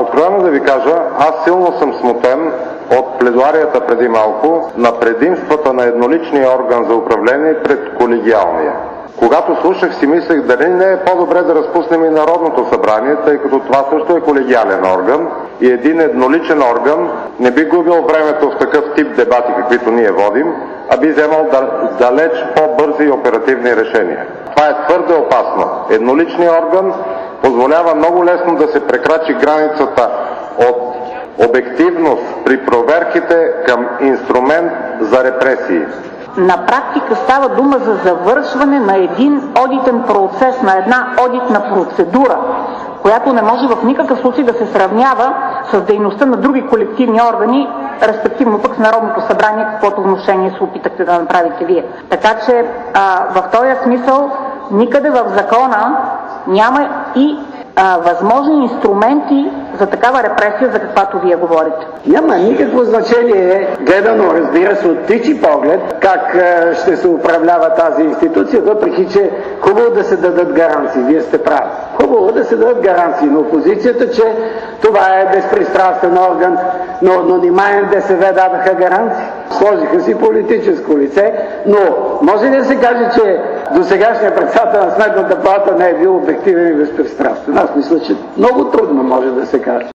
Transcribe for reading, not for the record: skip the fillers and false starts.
Откровено да ви кажа, аз силно съм смутен от пледоарията преди малко на предимствата на едноличния орган за управление пред колегиалния. Когато слушах, си мислех дали не е по-добре да разпуснем и Народното събрание, тъй като това също е колегиален орган и един едноличен орган не би губил времето в такъв тип дебати, каквито ние водим, а би вземал далеч по-бързи и оперативни решения. Това е твърде опасно. Едноличният орган позволява много лесно да се прекрачи границата от обективност при проверките към инструмент за репресии. На практика става дума за завършване на един одитен процес, на една одитна процедура, която не може в никакъв случай да се сравнява с дейността на други колективни органи, респективно пък с Народното събрание, каквото внушение се опитахте да направите вие. Така че в този смисъл никъде в закона няма и възможни инструменти за такава репресия, за каквато вие говорите. Няма никакво значение, гледано, разбира се, от птичи поглед, как ще се управлява тази институция, въпреки че хубаво да се дадат гаранции. Вие сте прави. Хубаво да се дадат гаранции на опозицията, че това е безпристрастен орган, но нима НДСВ дадаха гаранции. Сложиха си политическо лице, но може ли да се каже, че досегашният председател на Сметната палата не е бил обективен и безпристрастен? Аз мисля, че много трудно може да се каже.